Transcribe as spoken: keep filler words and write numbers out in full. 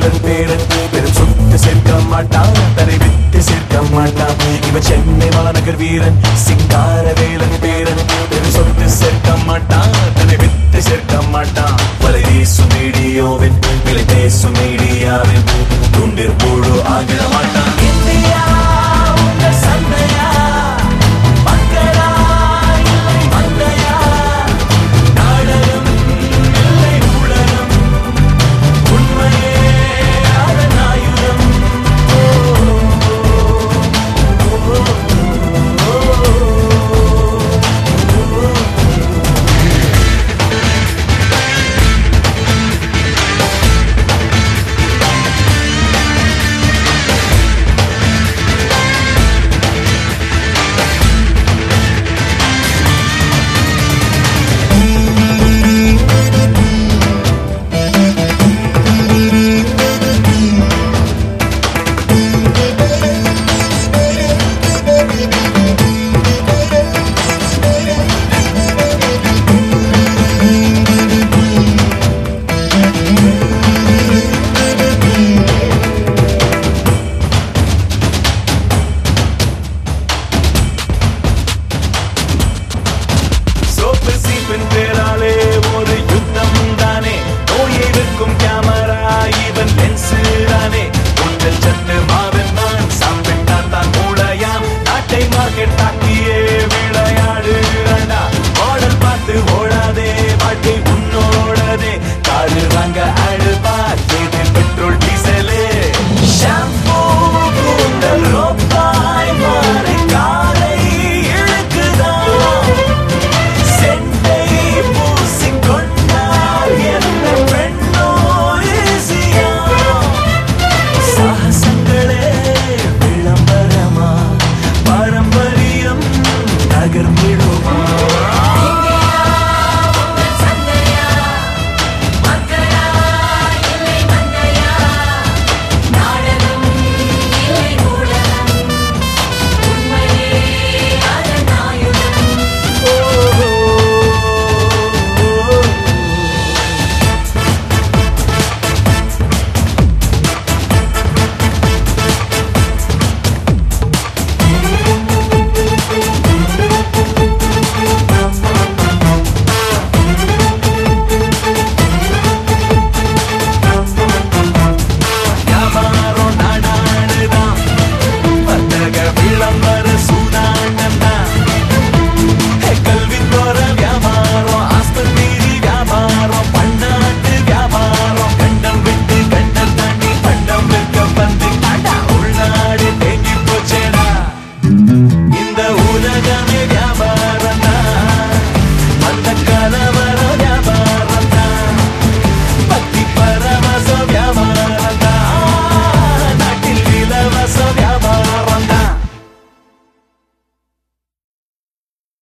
வேலன் பேரன் பெரும் சொத்து சேர்க்க மாட்டான் தரை வித்து சேர்க்க மாட்டான் இவன் சென்னை மாநகர் வீரன் சிங்கார வேலன் பேரன் பெரும் சொத்து சேர்க்க மாட்டான் தரை வித்து சேர்க்க மாட்டான் வலை வீசும் மீடியோவின் விலை பேசும் மீடியாவின் துண்டிற் புழு ஆகிட மாட்டான் இந்தியா உங்கள் சந்தையா மக்களா இல்லை மந்தையா நாடகம் இல்லை ஊடகம் உண்மையே அதன் ஆயுதம் பேராலே ஒரு யுத்தம் தானே நோயை விற்கும் கேமரா இவன் லென்ஸ்